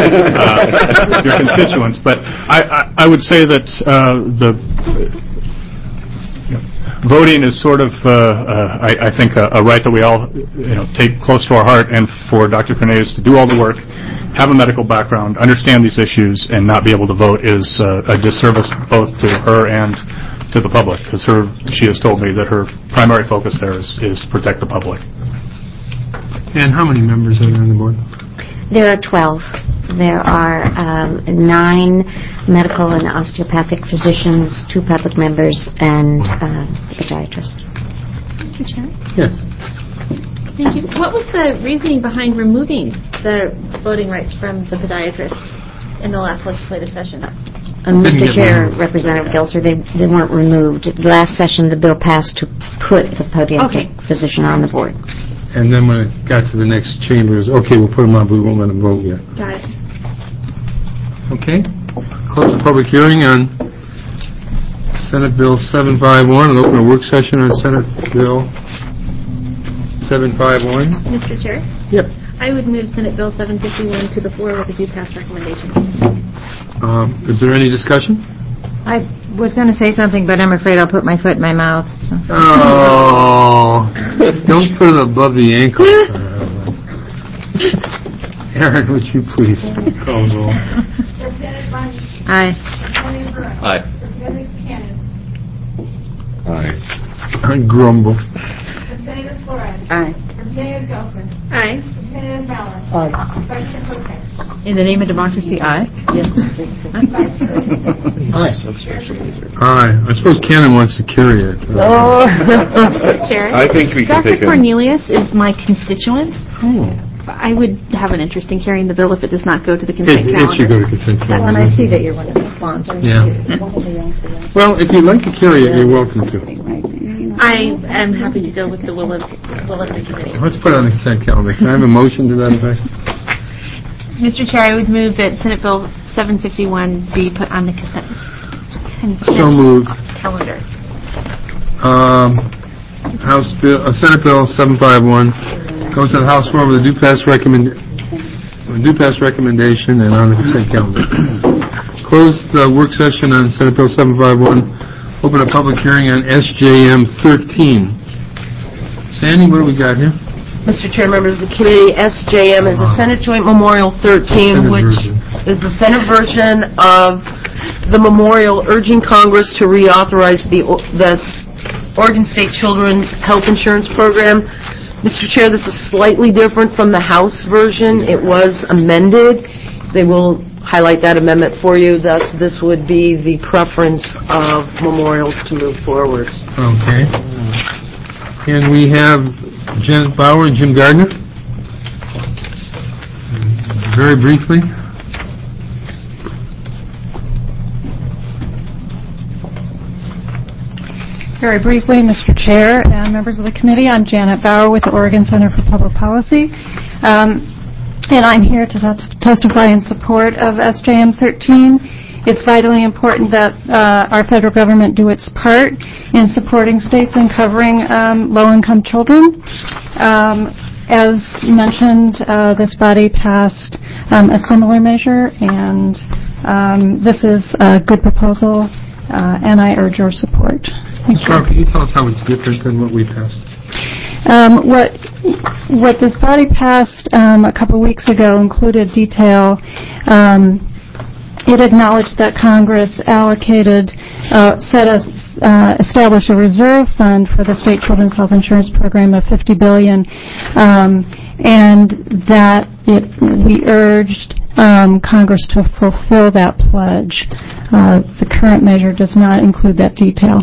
uh, your constituents, but I, I, I would say that uh, the voting is sort of, uh, uh, I, I think, a, a right that we all, you know, take close to our heart. And for Doctor Cornelius to do all the work, have a medical background, understand these issues, and not be able to vote is uh, a disservice both to her and to the public. Because her, she has told me that her primary focus there is, is to protect the public. And how many members are there on the board? There are twelve. There are um, nine medical and osteopathic physicians, two public members, and uh, a podiatrist. Mister Chair? Yes. Thank you. What was the reasoning behind removing the voting rights from the podiatrists in the last legislative session? Uh, Mister Chair, Representative Gelser, they, they weren't removed. Last session, the bill passed to put the podiatric Okay. physician on the board. And then when it got to the next chamber, it was, okay, we'll put them on, but we won't let them vote yet. Got it. Okay. Close the public hearing on Senate Bill seven fifty-one and open a work session on Senate Bill seven five one. Mister Chair? Yep. I would move Senate Bill seven fifty-one to the floor with a due pass recommendation. Um, Is there any discussion? I was going to say something, but I'm afraid I'll put my foot in my mouth. so. Oh, don't put it above the ankle. Aaron, would you please call the roll? Aye. Aye. Aye. I grumble. Aye. Aye. Aye. In the name of democracy, aye. Yes. Aye. Aye. I suppose Cannon wants to carry it. Oh. Chair? I think we can take Doctor a... Cornelius is my constituent. Oh. I would have an interest in carrying the bill if it does not go to the It consent it calendar. should go to consent And calendar. I see that you're one of the sponsors. Yeah. Well, if you'd like to carry it, you're welcome to. I am happy to go with the will of, will of the committee. Let's put it on the consent calendar. Can I have a motion to that effect? Mister Chair, I would move that Senate Bill seven fifty-one be put on the consent, consent So moved. calendar. Um, House Bill, uh, Senate Bill seven fifty-one goes to the House floor with a due pass recommend, a due pass recommendation and on the consent calendar. Close the work session on Senate Bill seven fifty-one. Open a public hearing on S J M thirteen. Sandy, what do we got here? Mister Chair, members of the committee, S J M is a Senate Joint Memorial thirteen, Senate which version. is the Senate version of the memorial urging Congress to reauthorize the O- the S- Oregon State Children's Health Insurance Program. Mister Chair, this is slightly different from the House version. It was amended. They will highlight that amendment for you. Thus, this would be the preference of memorials to move forward. Okay. And we have Janet Bauer and Jim Gardner. Very briefly. Very briefly, Mister Chair and members of the committee, I'm Janet Bauer with the Oregon Center for Public Policy, um, and I'm here to tet- testify in support of S J M thirteen. It's vitally important that uh, our federal government do its part in supporting states and covering um, low-income children. Um, as mentioned, uh, this body passed um, a similar measure, and um, this is a good proposal, uh, and I urge your support. Thank you. Can you tell us how it's different than what we passed? Um, what what this body passed um, a couple weeks ago included detail. Um, it acknowledged that Congress allocated, uh, set us, uh, established a reserve fund for the state children's health insurance program of fifty billion dollars, um, and that it we urged um, Congress to fulfill that pledge. Uh, the current measure does not include that detail.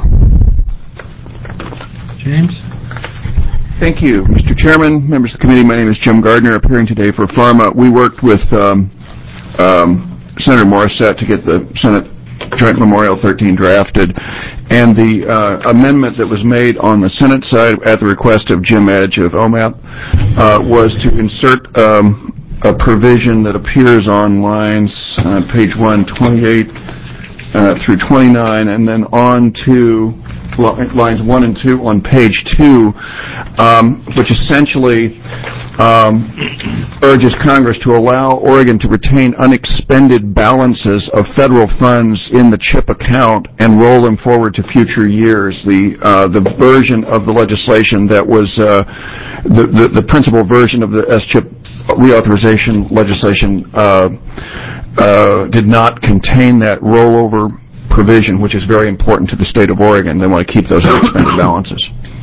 James? Thank you, Mister Chairman, members of the committee. My name is Jim Gardner, appearing today for Pharma. We worked with um, um, Senator Morissette to get the Senate Joint Memorial thirteen drafted, and the uh, amendment that was made on the Senate side at the request of Jim Edge of O M A P uh, was to insert um, a provision that appears on lines uh, page one twenty-eight uh, through twenty-nine, and then on to lines one and two on page two, um, which essentially um, urges Congress to allow Oregon to retain unexpended balances of federal funds in the CHIP account and roll them forward to future years. The uh, the version of the legislation that was uh, the, the the principal version of the S CHIP reauthorization legislation uh, uh, did not contain that rollover provision, which is very important to the state of Oregon. They want to keep those unexpended balances.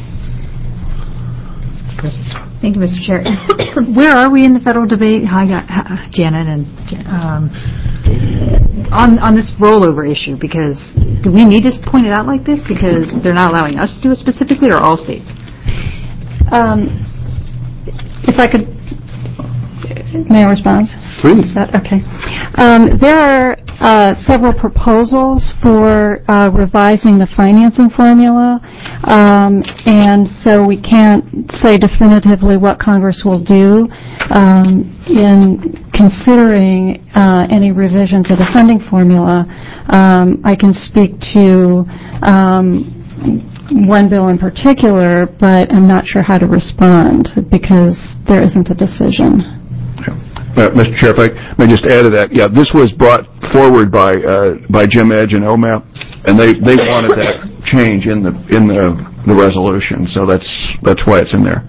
Thank you, Mister Chair. Where are we in the federal debate? Hi, hi, Janet and um, on on this rollover issue? Because do we need to point it out like this? Because they're not allowing us to do it specifically, or all states? Um, if I could, may I respond? Please. That, okay. Um, there are uh, several proposals for uh, revising the financing formula, um, and so we can't say definitively what Congress will do um, in considering uh, any revisions of the funding formula. Um, I can speak to um, one bill in particular, but I'm not sure how to respond because there isn't a decision. Uh, Mister Chair, if I may just add to that, yeah, this was brought forward by uh, by Jim Edge and O M A P, and they, they wanted that change in the in the, the resolution, so that's that's why it's in there.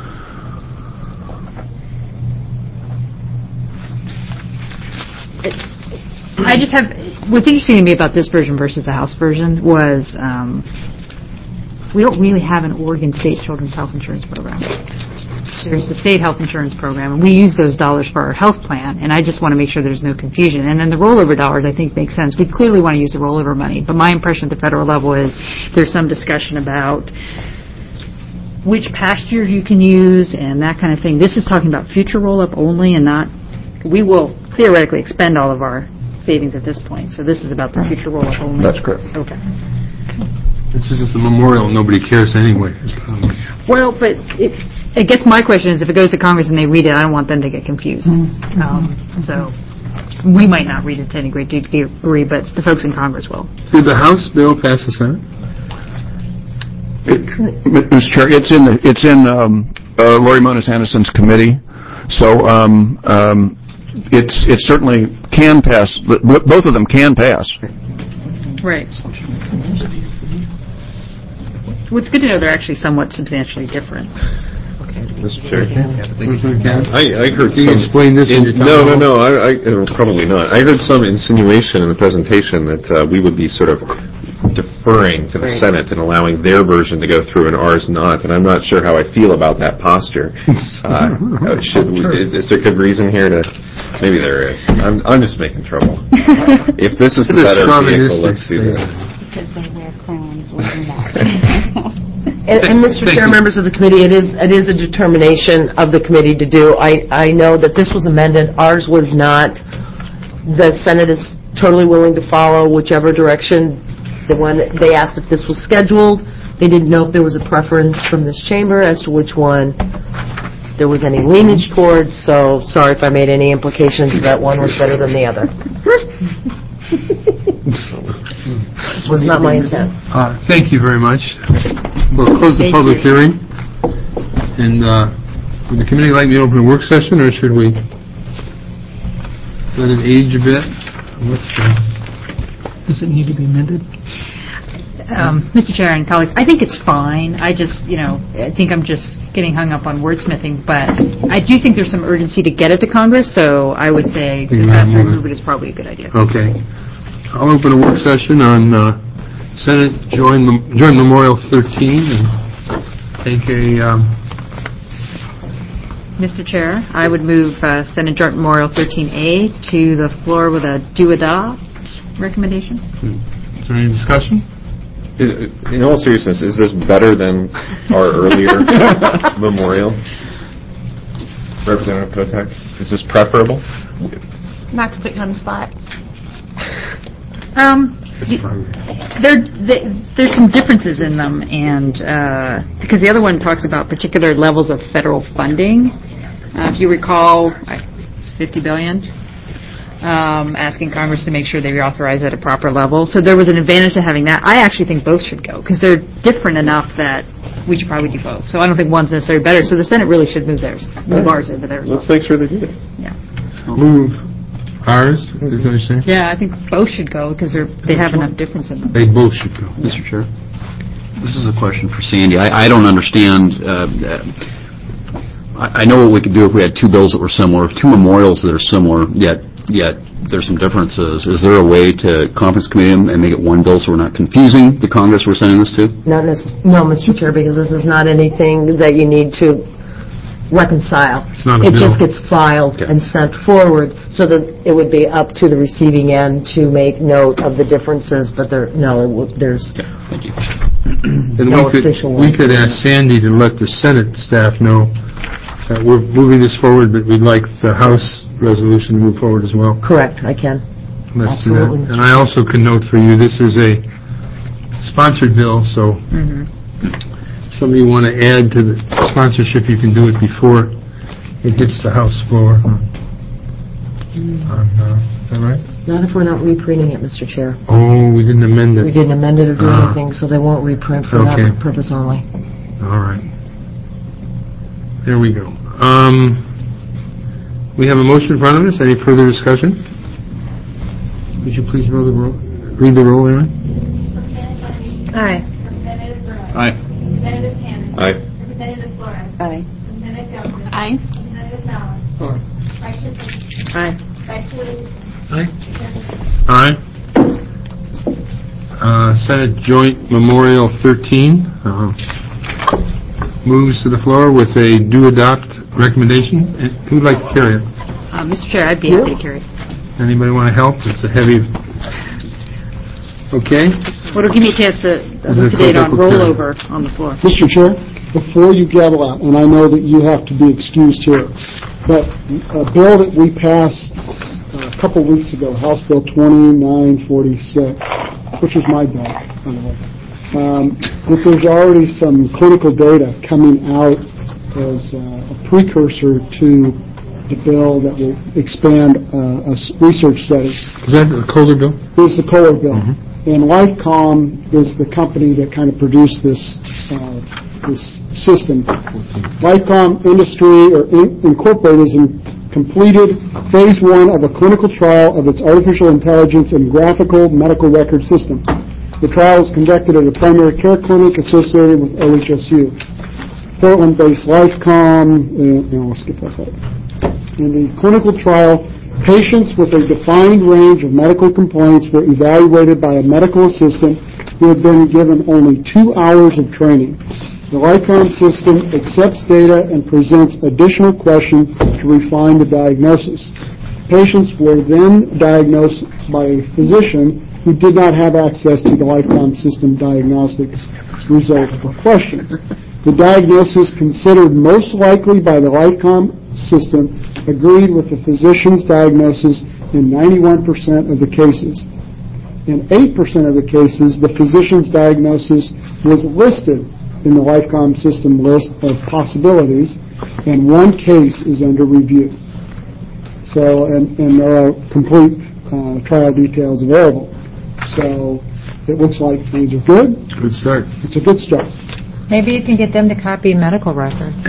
I just have, what's interesting to me about this version versus the House version was um, we don't really have an Oregon State Children's Health Insurance Program. There's the state health insurance program, and we use those dollars for our health plan, and I just want to make sure there's no confusion. And then the rollover dollars, I think, make sense. We clearly want to use the rollover money, but my impression at the federal level is there's some discussion about which pastures you can use and that kind of thing. This is talking about future roll-up only and not, we will theoretically expend all of our savings at this point, so this is about the future roll-up only. That's correct. Okay. This is just a memorial. Nobody cares anyway. Well, but it, I guess my question is, if it goes to Congress and they read it, I don't want them to get confused. Mm-hmm. Um, so we might not read it to any great degree, but the folks in Congress will. Did the House bill pass the Senate? It, Mister Chair, it's in the, it's in um, uh, Lori Moniz Anderson's committee, so um, um, it's it certainly can pass. Both of them can pass. Right. Well, it's good to know they're actually somewhat substantially different. Mister Chair, I, I heard Can you some. explain this in, in your no, town no, hall? no. I, I uh, probably not. I heard some insinuation in the presentation that uh, we would be sort of deferring to the Right. Senate and allowing their version to go through and ours not. And I'm not sure how I feel about that posture. Uh, should we, is, is there good reason here to? Maybe there is. I'm, I'm just making trouble. If this is the This is better chauvinistic vehicle, let's do this. Because they wear crowns, we do not. And, and Mister Thank Chair, you. members of the committee, it is, it is a determination of the committee to do. I, I know that this was amended, ours was not. The Senate is totally willing to follow whichever direction. The one, they asked if this was scheduled. They didn't know if there was a preference from this chamber as to which one there was any leanage towards, so sorry if I made any implications that one was better than the other. This was not my intent. Uh, thank you very much. We'll close the Thank public you. hearing. And uh, would the committee like me to open a work session, or should we let it age a bit? What's the... Does it need to be amended? Um, Mister Chair and colleagues, I think it's fine. I just, you know, I think I'm just getting hung up on wordsmithing, but I do think there's some urgency to get it to Congress, so I would say You the wanna faster move it? move it is probably a good idea. Okay. I'll open a work session on uh, Senate Joint Mem- Joint Memorial thirteen and take a... Um, Mister Chair, I would move uh, Senate Joint Memorial thirteen A to the floor with a do adopt recommendation. is there any discussion? Is, in all seriousness, is this better than our earlier memorial? Representative Kotek, is this preferable? Not to put you on the spot. Um, there, there, there's some differences in them, and uh, because the other one talks about particular levels of federal funding. Uh, if you recall, I- it's fifty billion dollars. Um, asking Congress to make sure they reauthorize at a proper level. So there was an advantage to having that. I actually think both should go because they're different enough that we should probably do both. So I don't think one's necessarily better. So the Senate really should move theirs, move ours over theirs. Let's make sure they do it. Yeah. Move ours? Is that what you're saying? Yeah, I think both should go because they're they have enough difference in them. They both should go. Mister Chair? This is a question for Sandy. I, I don't understand. Uh, I, I know what we could do if we had two bills that were similar, two memorials that are similar, yet yet there's some differences. Is there a way to conference committee them and make it one bill so we're not confusing the Congress we're sending this to? Not necess- no, Mister Chair, because this is not anything that you need to reconcile. It's not a It bill. just gets filed and sent forward, so that it would be up to the receiving end to make note of the differences, but there, no, it would- there's... Thank you. And No we could, official we one. could ask Sandy to let the Senate staff know that we're moving this forward, but we'd like the House resolution to move forward as well. Correct, I can. Let's do that. Absolutely. And I also can note for you, this is a sponsored bill, so Mm-hmm. if some of you want to add to the sponsorship, you can do it before it hits the House floor on uh, Is that right? Not if we're not reprinting it, Mister Chair. Oh, we didn't amend We it. didn't amend it or do Ah. anything, so they won't reprint for Okay. that purpose only. All right. There we go. Um, we have a motion in front of us. Any further discussion? Would you please roll the roll, read the roll, Aaron? Aye. Representative Burrows. Aye. Representative Cannon. Aye. Representative Flores. Aye. Representative Gilman. Aye. Representative Mallon. Aye. Vice Chair Fishman. Aye. Vice Chair Lee. Aye. Chair Perkins. Aye. Uh, Senate Joint Memorial thirteen uh, moves to the floor with a do adopt recommendation. Who'd like to carry it? Uh, Mister Chair, I'd be happy to carry it. Anybody want to help? It's a heavy... Okay? Well, it'll give me a chance to elucidate on rollover on the floor. Mister Chair, before you gavel out, and I know that you have to be excused here, but a bill that we passed a couple weeks ago, House Bill twenty-nine forty-six, which is my bill, by the way, um, that there's already some clinical data coming out as uh, a precursor to the bill that will expand uh, a s- research study. Is that the Kohler bill? Is the Kohler bill. And Lifecom is the company that kind of produced this uh, this system. Lifecom Industry or in- Incorporated has in- completed phase one of a clinical trial of its artificial intelligence and graphical medical record system. The trial was conducted at a primary care clinic associated with O H S U. Portland-based Lifecom, uh, and I'll skip that part. In the clinical trial, patients with a defined range of medical complaints were evaluated by a medical assistant who had been given only two hours of training. The Lifecom system accepts data and presents additional questions to refine the diagnosis. Patients were then diagnosed by a physician who did not have access to the Lifecom system diagnostic results or questions. The diagnosis considered most likely by the Lifecom system agreed with the physician's diagnosis in ninety-one percent of the cases. In eight percent of the cases, the physician's diagnosis was listed in the Lifecom system list of possibilities, and one case is under review. So, and, and there are complete uh, trial details available. So, it looks like things are good. Good start. It's a good start. Maybe you can get them to copy medical records.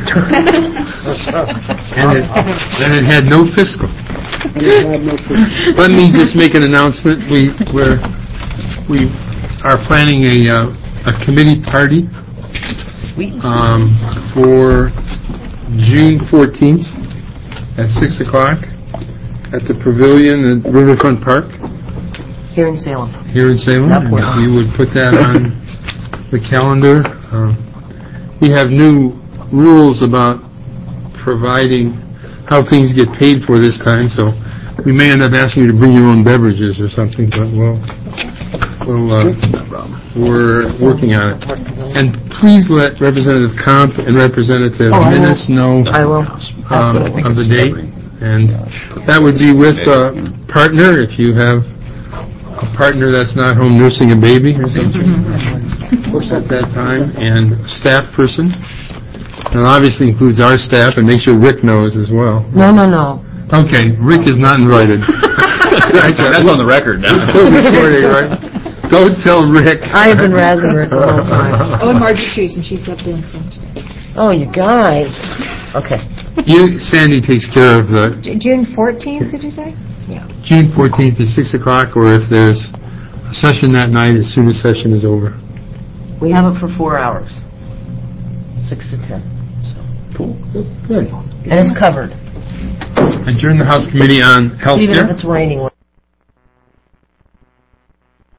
And it, and it had no fiscal. And it had no fiscal. Let me just make an announcement. We we're, we are planning a uh, a committee party Sweet. um, for June fourteenth at six o'clock at the Pavilion at Riverfront Park Here in Salem. here in Salem. Not Portland. And you would put that on the calendar. Uh, we have new rules about providing how things get paid for this time, so we may end up asking you to bring your own beverages or something, but we'll, we'll, uh, we're working on it. And please let Representative Comp and Representative Oh, I will. Minnis know I will. um, of the date. And that would be with a partner, if you have a partner that's not home nursing a baby or something at that time, and staff person. And it obviously includes our staff, and make sure Rick knows as well. No, no, no. Okay, Rick is not invited. That's on the record now. It's still recording, right? Don't tell Rick. I have been razzing Rick the whole time. Oh, and Margie Trees, and she stepped in from Oh, you guys. Okay. You, Sandy takes care of the June fourteenth, did you say? June fourteenth at six o'clock, or if there's a session that night, as soon as session is over. We have it for four hours. Six to ten. So. Cool. Good. And it's covered. Adjourn the House Committee on Health Even Care. if it's raining.